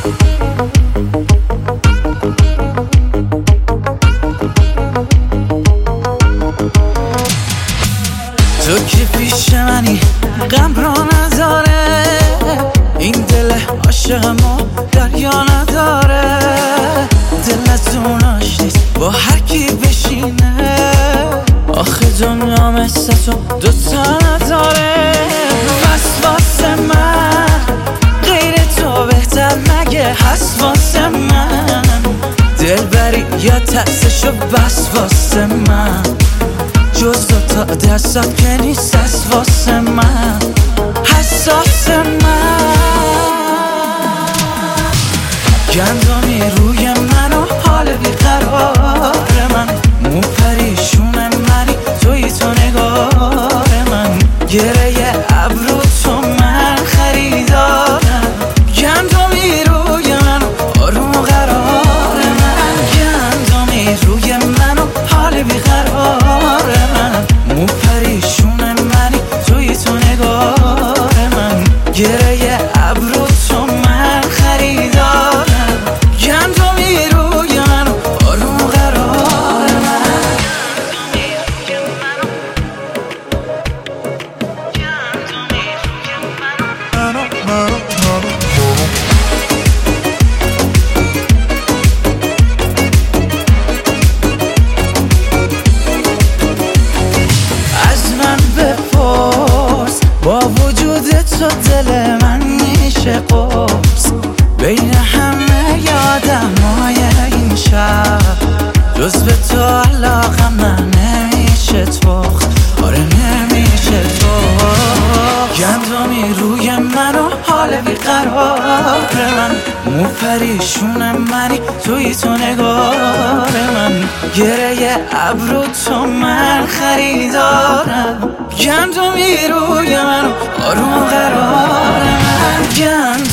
تو که پیش منی غم را نداره، این دل عاشقمو دریا نداره. دلتون آشنیست با هر کی بشینه، آخه دنیا مثل تو دوتا نداره. بس واسه من غیر تو بهتر مگه هست واسه من؟ دلبری یا ترسشو بس واسه من، جز تا دستات که نیست از واسه من، حساس من. گندمی روی من و حال بیقرار من، مو پریشون منی توی تو نگار من، گره ابرو تو من خریدارم. گندمی روی من و آروم و قرار من، گندمی روی من و حال بیقرار من، مو پریشون منی توی تو نگار من، گره ابرو تو من خریدارم. گندمی روی من و آروم و قرار من. از من بپرس با وجود تو دل من میشه قرص، بین همه یادمای این شب جز به تو علاقم من نمیشه تخت، آره نمیشه تخت. گندمی روی من و حال بیقرار من، مو پریشون منی توی تو نگار من، گره ابرو تو من خریدارم. گندمی روی من و آروم قرار من،